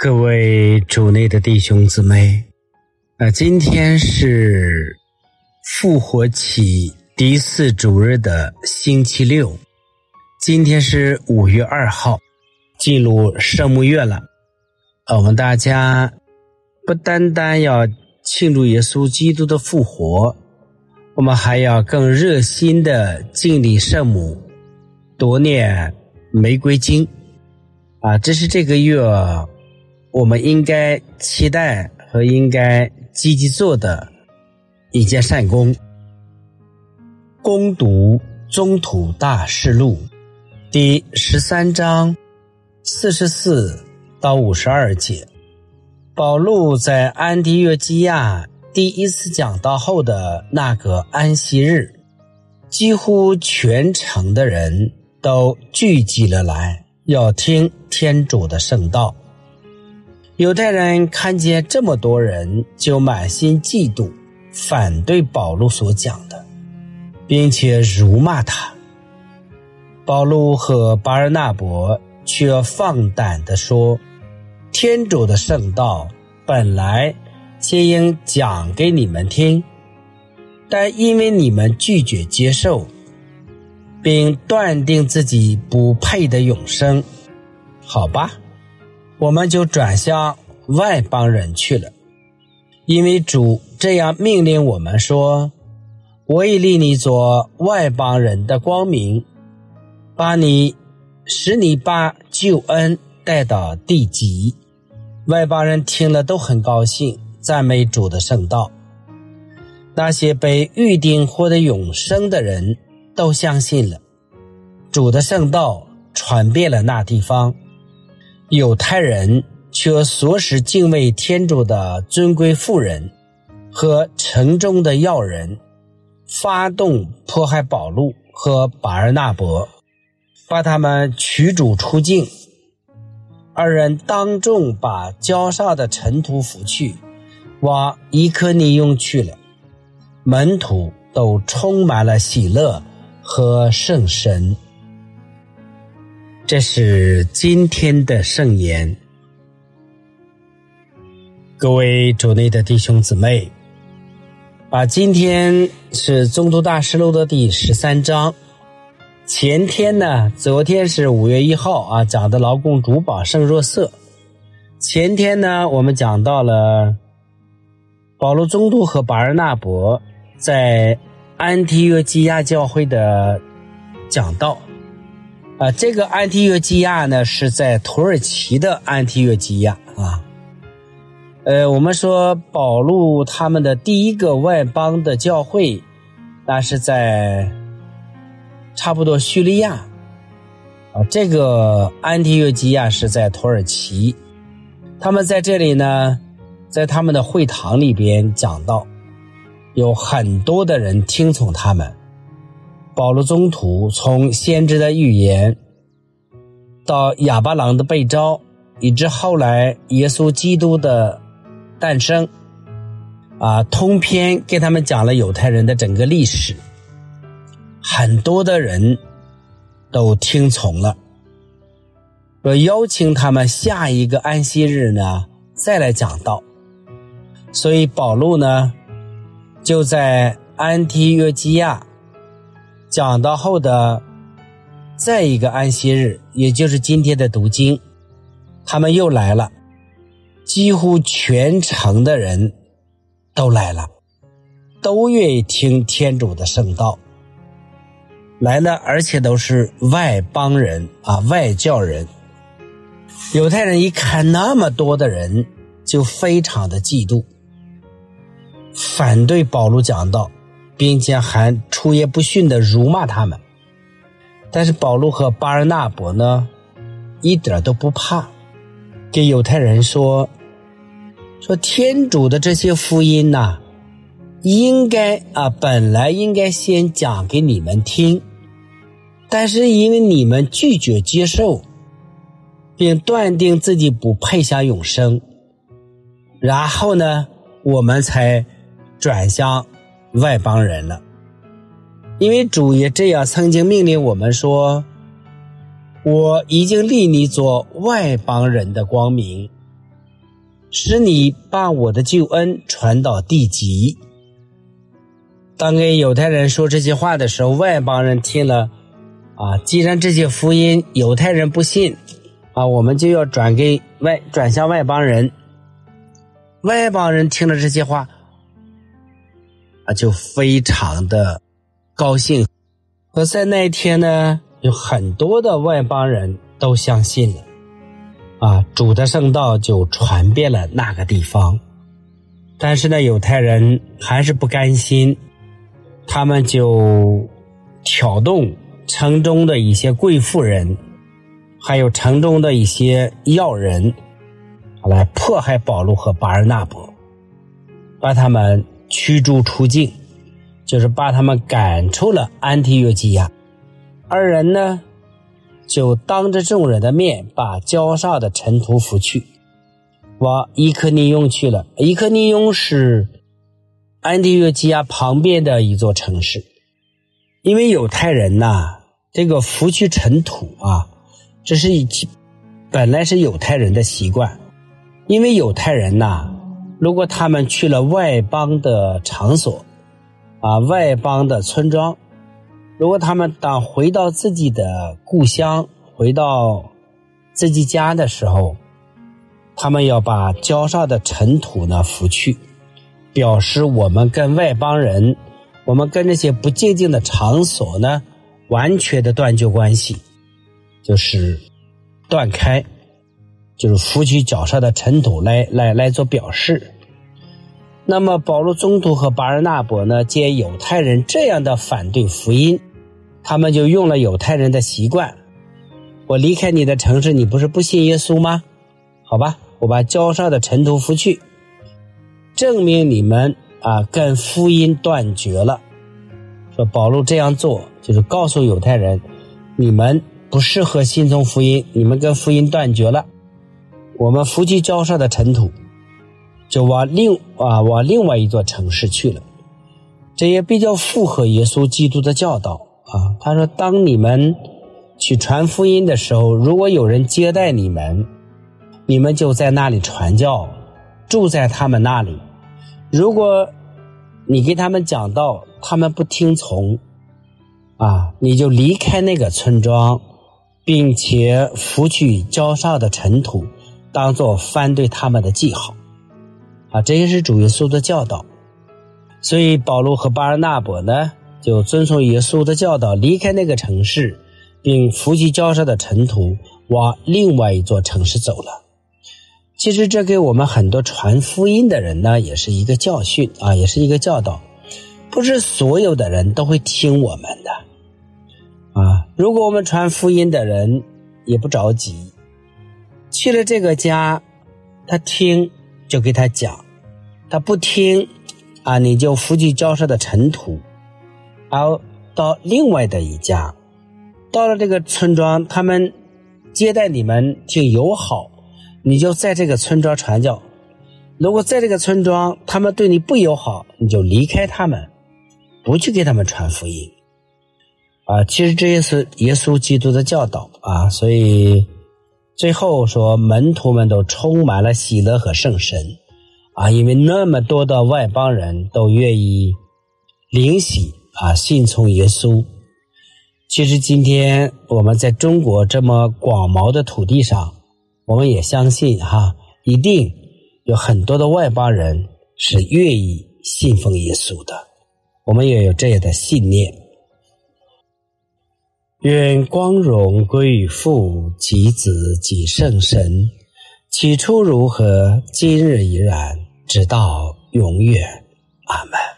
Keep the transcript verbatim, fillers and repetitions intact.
各位主内的弟兄姊妹，呃，今天是复活期第四主日的星期六，今天是五月二号，进入圣牧月了。我们大家不单单要庆祝耶稣基督的复活，我们还要更热心的敬礼圣母，多念玫瑰经啊，这是这个月我们应该期待和应该积极做的一件善功。攻读宗徒大事录第十三章四十四到五十二节，保禄在安提约基亚第一次讲道后的那个安息日，几乎全城的人都聚集了来，要听天主的圣道。犹太人看见这么多人，就满心嫉妒，反对保禄所讲的，并且辱骂他。保禄和巴尔纳伯却放胆地说，天主的圣道本来先应讲给你们听，但因为你们拒绝接受，并断定自己不配的永生，好吧，我们就转向外邦人去了。因为主这样命令我们说，我已立你做外邦人的光明，把你使你把救恩带到地极。外邦人听了都很高兴，赞美主的圣道。那些被预定获得永生的人都相信了，主的圣道传遍了那地方。犹太人却唆使敬畏天主的尊贵妇人和城中的要人，发动迫害保禄和巴尔纳伯，把他们驱逐出境。二人当众把交上的尘土拂去，往伊科尼用去了。门徒都充满了喜乐和圣神。这是今天的圣言。各位主内的弟兄姊妹，啊，今天是宗徒大事录的第十三章。前天呢，昨天是五月一号啊，讲的劳贡主保圣若瑟。前天呢，我们讲到了保禄宗徒和巴尔纳伯在安提约基亚教会的讲道。啊，这个安提约基亚呢，是在土耳其的安提约基亚啊。呃，我们说保禄他们的第一个外邦的教会，那是在差不多叙利亚啊，这个安提约基亚是在土耳其。他们在这里呢，在他们的会堂里边讲道，有很多的人听从他们。保禄宗徒从先知的预言到亚巴郎的被召，以至后来耶稣基督的诞生啊，通篇给他们讲了犹太人的整个历史。很多的人都听从了，我邀请他们下一个安息日呢再来讲道。所以保禄呢就在安提约基亚讲道后的再一个安息日，也就是今天的读经，他们又来了，几乎全城的人都来了，都愿意听天主的圣道来了，而且都是外邦人啊，外教人。犹太人一看那么多的人，就非常的嫉妒，反对保禄讲道，并且还出言不逊地辱骂他们。但是保禄和巴尔纳伯呢，一点都不怕，给犹太人说说天主的这些福音呐、啊，应该啊，本来应该先讲给你们听，但是因为你们拒绝接受，并断定自己不配享永生，然后呢，我们才转向外邦人了。因为主也这样曾经命令我们说，我已经立你做外邦人的光明， 使你把我的救恩传到地极。当给犹太人说这些话的时候，外邦人听了啊，既然这些福音犹太人不信啊，我们就要转给外转向外邦人。外邦人听了这些话啊，就非常的高兴。而在那一天呢，有很多的外邦人都相信了啊，主的圣道就传遍了那个地方。但是呢，犹太人还是不甘心，他们就挑动城中的一些贵妇人，还有城中的一些要人，来迫害保罗和巴尔纳伯，把他们驱逐出境，就是把他们赶出了安提约基亚。二人呢，就当着众人的面把交上的尘土拂去，往伊科尼雍去了。伊科尼雍是安提约基亚旁边的一座城市。因为犹太人呐，这个拂去尘土啊，这是一本来是犹太人的习惯。因为犹太人呐，如果他们去了外邦的场所啊，外邦的村庄，如果他们当回到自己的故乡，回到自己家的时候，他们要把脚上的尘土呢拂去，表示我们跟外邦人，我们跟这些不洁净的场所呢完全的断绝关系，就是断开，就是拂去脚上的尘土来来来做表示。那么保罗宗徒和巴尔纳伯呢，见犹太人这样的反对福音，他们就用了犹太人的习惯，我离开你的城市，你不是不信耶稣吗？好吧，我把脚上的尘土拂去，证明你们啊跟福音断绝了。说保罗这样做就是告诉犹太人，你们不适合信从福音，你们跟福音断绝了。我们拂去脚上的尘土，就往另啊往另外一座城市去了。这也比较符合耶稣基督的教导啊。他说，当你们去传福音的时候，如果有人接待你们，你们就在那里传教，住在他们那里。如果你给他们讲道，他们不听从啊，你就离开那个村庄，并且拂去脚上的尘土，当作反对他们的记号啊，这也是主耶稣的教导。所以保罗和巴尔纳伯呢，就遵从耶稣的教导，离开那个城市，并拂去脚上的尘土，往另外一座城市走了。其实这给我们很多传福音的人呢，也是一个教训啊，也是一个教导。不是所有的人都会听我们的啊。如果我们传福音的人也不着急，去了这个家，他听就给他讲，他不听啊，你就拂去脚上的尘土，然后到另外的一家，到了这个村庄，他们接待你们挺友好，你就在这个村庄传教。如果在这个村庄他们对你不友好，你就离开他们，不去给他们传福音啊。其实这也是耶稣基督的教导啊。所以最后说，门徒们都充满了喜乐和圣神啊，因为那么多的外邦人都愿意领洗啊，信从耶稣。其实今天我们在中国这么广袤的土地上，我们也相信哈，一定有很多的外邦人是愿意信奉耶稣的，我们也有这样的信念。愿光荣归于父及子及圣神，起初如何，今日依然，直到永远。阿们。